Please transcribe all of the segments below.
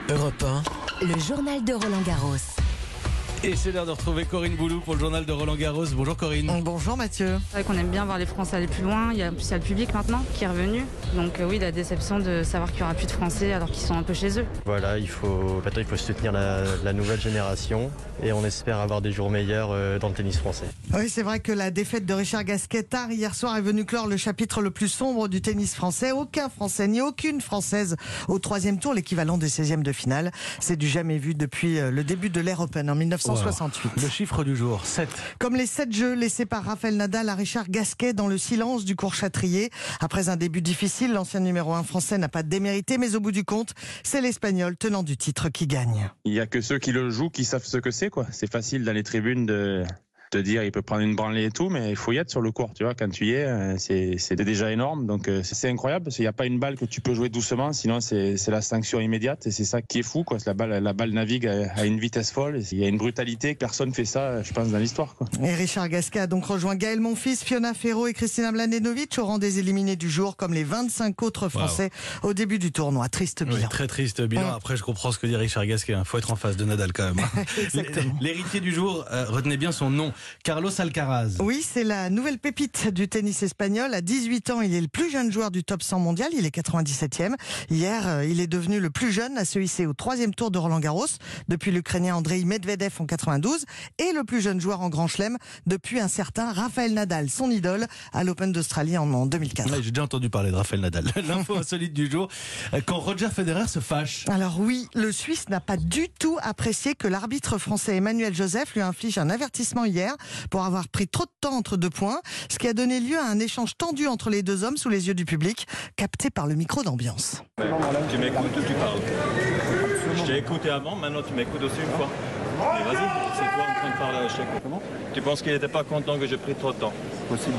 Europe 1, Le journal de Roland Garros. Et c'est l'heure de retrouver Corinne Boulou pour le journal de Roland Garros. Bonjour Corinne. Bonjour Mathieu. C'est vrai qu'on aime bien voir les Français aller plus loin. Il y a le public maintenant qui est revenu. Donc oui, la déception de savoir qu'il n'y aura plus de Français alors qu'ils sont un peu chez eux. Voilà, maintenant il faut soutenir la nouvelle génération et on espère avoir des jours meilleurs dans le tennis français. Oui, c'est vrai que la défaite de Richard Gasquet tard hier soir est venue clore le chapitre le plus sombre du tennis français. Aucun Français ni aucune Française au troisième tour, l'équivalent des 16e de finale. C'est du jamais vu depuis le début de l'Air Open en 1968. Wow. Le chiffre du jour, 7. Comme les 7 jeux laissés par Rafael Nadal à Richard Gasquet dans le silence du court Châtrier. Après un début difficile, l'ancien numéro 1 français n'a pas démérité, mais au bout du compte, c'est l'Espagnol tenant du titre qui gagne. Il n'y a que ceux qui le jouent qui savent ce que c'est, quoi. C'est facile dans les tribunes de dire il peut prendre une branlée et tout, mais il faut y être sur le court, tu vois. Quand tu y es, c'est déjà énorme, donc c'est incroyable parce qu'il n'y a pas une balle que tu peux jouer doucement, sinon c'est la sanction immédiate et c'est ça qui est fou, quoi. La balle navigue à une vitesse folle, il y a une brutalité, personne fait ça, je pense, dans l'histoire, quoi. Et Richard Gasquet a donc rejoint Gaël Monfils, Fiona Ferro et Kristina Mladenovic au rang des éliminés du jour, comme les 25 autres Français au début du tournoi. Triste bilan. Oui, très triste bilan. Après, je comprends ce que dit Richard Gasquet. Il faut être en face de Nadal quand même. L'héritier du jour, retenez bien son nom. Carlos Alcaraz. Oui, c'est la nouvelle pépite du tennis espagnol. À 18 ans, il est le plus jeune joueur du top 100 mondial. Il est 97e. Hier, il est devenu le plus jeune à se hisser au 3e tour de Roland Garros depuis l'Ukrainien Andrei Medvedev en 92 et le plus jeune joueur en Grand Chelem depuis un certain Rafael Nadal, son idole, à l'Open d'Australie en 2004. Ouais, j'ai déjà entendu parler de Rafael Nadal. L'info insolite du jour, quand Roger Federer se fâche. Alors oui, le Suisse n'a pas du tout apprécié que l'arbitre français Emmanuel Joseph lui inflige un avertissement hier pour avoir pris trop de temps entre 2 points, ce qui a donné lieu à un échange tendu entre les deux hommes sous les yeux du public, capté par le micro d'ambiance. Tu m'écoutes ou tu parles? Je t'ai écouté avant, maintenant tu m'écoutes aussi une fois. Mais vas-y, c'est toi en train de parler à l'échec. Comment? Tu penses qu'il n'était pas content que j'ai pris trop de temps? Possible.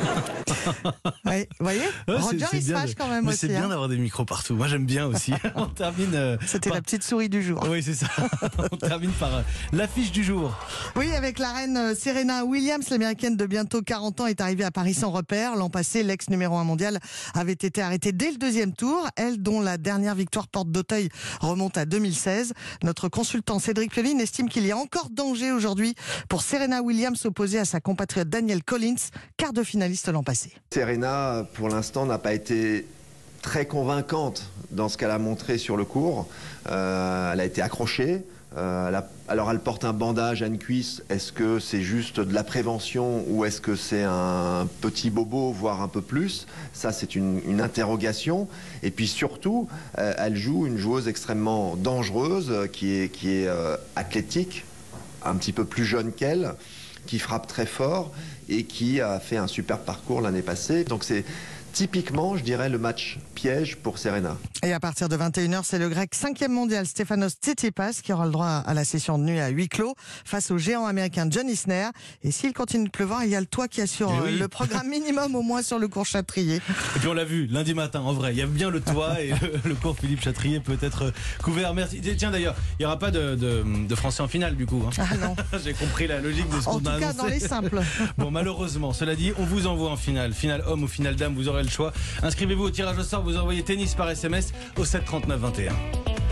Oui, vous voyez, Roger il se fâche quand même mais aussi. C'est bien d'avoir des micros partout. Moi j'aime bien aussi. On termine. C'était la petite souris du jour. Oui, c'est ça. On termine par l'affiche du jour. Oui, avec la reine Serena Williams, l'américaine de bientôt 40 ans, est arrivée à Paris sans repère. L'an passé, l'ex numéro 1 mondial avait été arrêtée dès le 2e tour. Elle, dont la dernière victoire porte d'Auteuil remonte à 2016. Notre consultant Cédric Pioline estime qu'il y a encore danger aujourd'hui pour Serena Williams opposée à sa compatriote Danielle Collins, quart de finaliste l'an passé. Serena, pour l'instant, n'a pas été très convaincante dans ce qu'elle a montré sur le court. Elle a été accrochée. Alors elle porte un bandage à une cuisse. Est-ce que c'est juste de la prévention ou est-ce que c'est un petit bobo, voire un peu plus? Ça, c'est une interrogation. Et puis surtout, elle joue une joueuse extrêmement dangereuse qui est athlétique, un petit peu plus jeune qu'elle, qui frappe très fort et qui a fait un super parcours l'année passée. Donc c'est typiquement, je dirais, le match piège pour Serena. Et à partir de 21h, c'est le grec 5e mondial Stefanos Tsitsipas qui aura le droit à la session de nuit à huis clos face au géant américain John Isner. Et s'il continue de pleuvoir, il y a le toit qui assure le programme minimum au moins sur le cours Châtrier. Et puis on l'a vu lundi matin, en vrai, il y a bien le toit et le cours Philippe Châtrier peut être couvert. Merci. Tiens d'ailleurs, il n'y aura pas de Français en finale du coup. Hein. Ah non. J'ai compris la logique de ce qu'on a annoncé. En tout cas dans les simples. Bon, malheureusement, cela dit, on vous envoie en finale. Finale homme ou finale dame, vous aurez le choix. Inscrivez-vous au tirage au sort, vous envoyez tennis par SMS au 7 39 21.